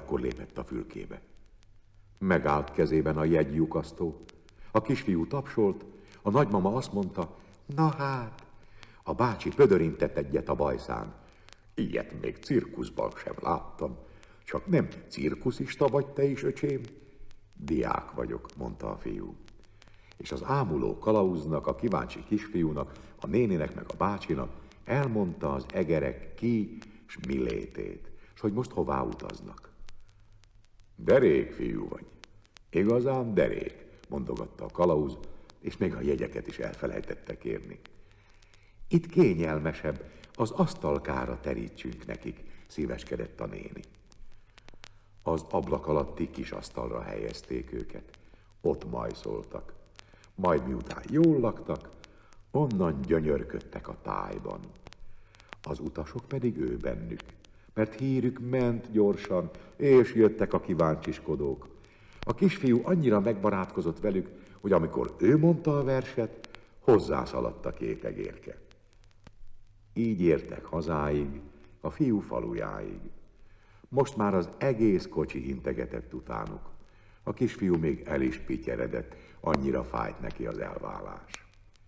akkor lépett a fülkébe. Megállt kezében a jegylyukasztó. A kisfiú tapsolt, a nagymama azt mondta, na hát, a bácsi pödörintett egyet a bajszán. Ilyet még cirkuszban sem láttam. Csak nem cirkuszista vagy te is, öcsém? Diák vagyok, mondta a fiú. És az ámuló kalauznak, a kíváncsi kisfiúnak, a néninek meg a bácsinak elmondta az egerek ki s mi létét, s hogy most hová utaznak. Derék fiú vagy. Igazán derék, mondogatta a kalauz, és még a jegyeket is elfelejtette kérni. Itt kényelmesebb, az asztalkára terítsünk nekik, szíveskedett a néni. Az ablak alatti kis asztalra helyezték őket. Ott majszoltak. Majd miután jól laktak, onnan gyönyörködtek a tájban. Az utasok pedig ő bennük, mert hírük ment gyorsan, és jöttek a kíváncsiskodók. A kisfiú annyira megbarátkozott velük, hogy amikor ő mondta a verset, hozzászaladt a két egérke. Így értek hazáig, a fiú falujáig. Most már az egész kocsi integetett utánuk. A kisfiú még el is pityeredett, annyira fájt neki az elválás.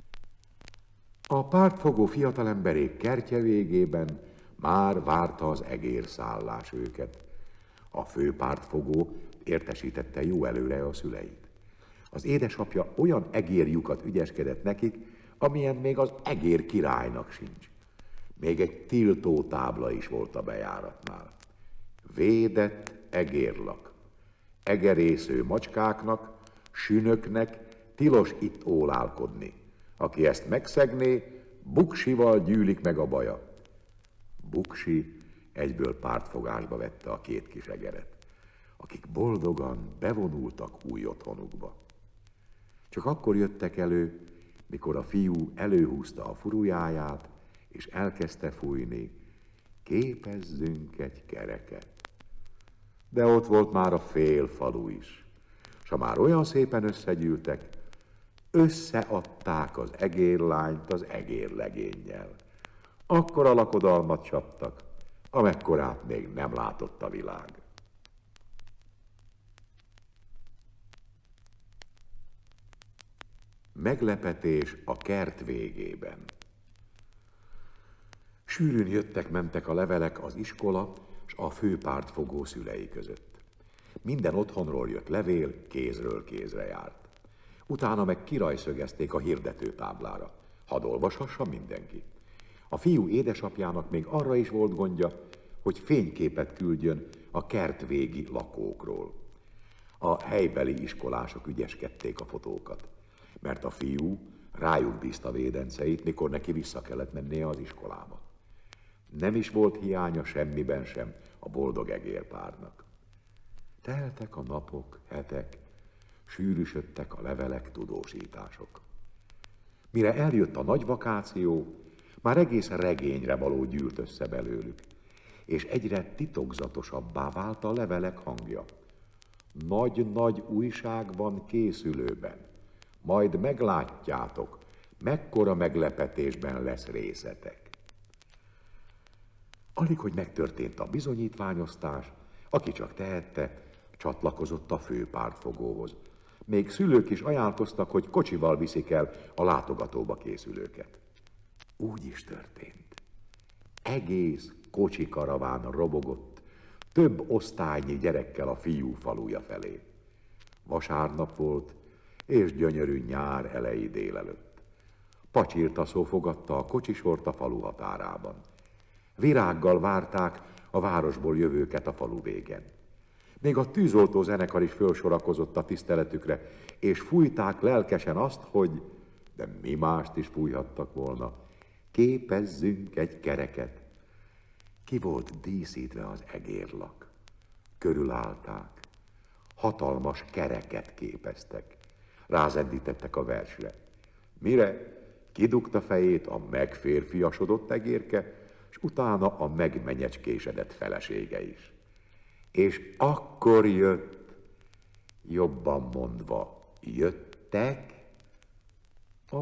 A pártfogó fiatalemberék kertje végében már várta az egérszállás őket. A fő pártfogó értesítette jó előre a szüleit. Az édesapja olyan egérlyukat ügyeskedett nekik, amilyen még az egér királynak sincs. Még egy tiltó tábla is volt a bejáratnál. Védett egérlak. Egerésző macskáknak, sünöknek tilos itt ólálkodni. Aki ezt megszegné, buksival gyűlik meg a baja. Buksi egyből pártfogásba vette a két kis egeret, akik boldogan bevonultak új otthonukba. Csak akkor jöttek elő, mikor a fiú előhúzta a furujáját, és elkezdte fújni, képezzünk egy kereket. De ott volt már a fél falu is, s ha már olyan szépen összegyűltek, összeadták az egérlányt az egérlegénnyel. Akkora lakodalmat csaptak, amekkorát még nem látott a világ. Meglepetés a kert végében. Sűrűn jöttek-mentek a levelek az iskola s a főpártfogó szülei között. Minden otthonról jött levél, kézről kézre járt. Utána meg kirajszögezték a hirdetőtáblára. Hadd olvashassa mindenki. A fiú édesapjának még arra is volt gondja, hogy fényképet küldjön a kertvégi lakókról. A helybeli iskolások ügyeskedték a fotókat, mert a fiú rájuk bízta védenceit, mikor neki vissza kellett mennie az iskolába. Nem is volt hiánya semmiben sem a boldog egérpárnak. Teltek a napok, hetek, sűrűsödtek a levelek, tudósítások. Mire eljött a nagy vakáció, már egész regényre való gyűlt össze belőlük, és egyre titokzatosabbá vált a levelek hangja. Nagy-nagy újság van készülőben, majd meglátjátok, mekkora meglepetésben lesz részetek. Alig, hogy megtörtént a bizonyítványosztás, aki csak tehette, csatlakozott a főpártfogóhoz. Még szülők is ajánlkoztak, hogy kocsival viszik el a látogatóba készülőket. Úgy is történt. Egész kocsikaraván robogott, több osztálynyi gyerekkel a fiú faluja felé. Vasárnap volt, és gyönyörű nyár elejé délelőtt. Pacsirtaszó fogadta a kocsisort a falu határában. Virággal várták a városból jövőket a falu végen. Még a tűzoltó zenekar is fölsorakozott a tiszteletükre, és fújták lelkesen azt, hogy, de mi mást is fújhattak volna, képezzünk egy kereket. Ki volt díszítve az egérlak. Körülállták, hatalmas kereket képeztek. Rázendítettek a versre. Mire kidugta fejét a megférfiasodott egérke, és utána a megmenyecskésedett felesége is. És akkor jött, jobban mondva, jöttek a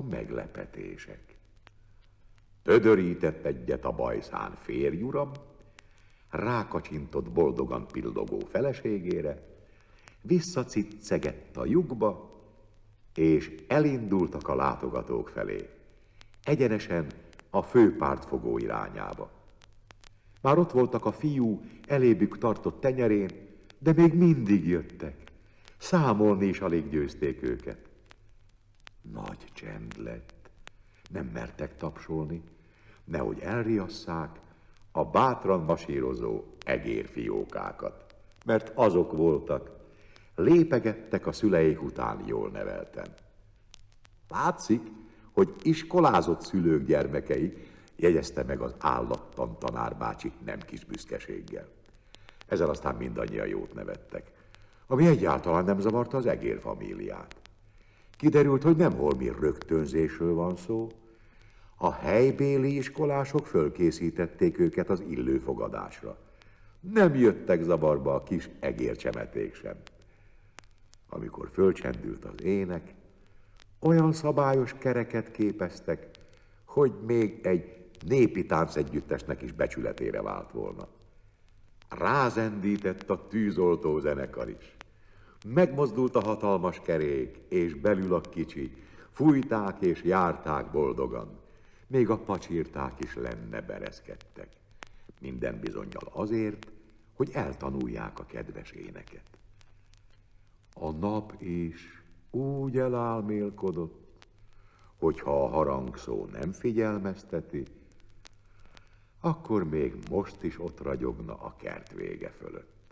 meglepetések. Pödörített egyet a bajszán férjuram, rákacsintott boldogan pillogó feleségére, visszaciccegett a lyukba, és elindultak a látogatók felé, egyenesen a főpártfogó irányába. Már ott voltak a fiú elébük tartott tenyerén, de még mindig jöttek. Számolni is alig győzték őket. Nagy csend lett. Nem mertek tapsolni, nehogy elriasszák a bátran masírozó egérfiókákat, mert azok voltak, lépegettek a szüleik után jól nevelten. Látszik, hogy iskolázott szülők gyermekei, jegyezte meg az állattan tanárbácsi nem kis büszkeséggel. Ezzel aztán mindannyian jót nevettek, ami egyáltalán nem zavarta az egérfamíliát. Kiderült, hogy nem holmi rögtönzésről van szó, a helybéli iskolások fölkészítették őket az illő fogadásra. Nem jöttek zavarba a kis egércsemeték sem. Amikor fölcsendült az ének, olyan szabályos kereket képeztek, hogy még egy népi táncegyüttesnek is becsületére vált volna. Rázendített a tűzoltó zenekar is. Megmozdult a hatalmas kerék, és belül a kicsi, fújták és járták boldogan. Még a pacsirták is lenne bereszkedtek. Minden bizonnyal azért, hogy eltanulják a kedves éneket. A nap is úgy elálmélkodott, hogyha a harangszó nem figyelmezteti, akkor még most is ott ragyogna a kert vége fölött.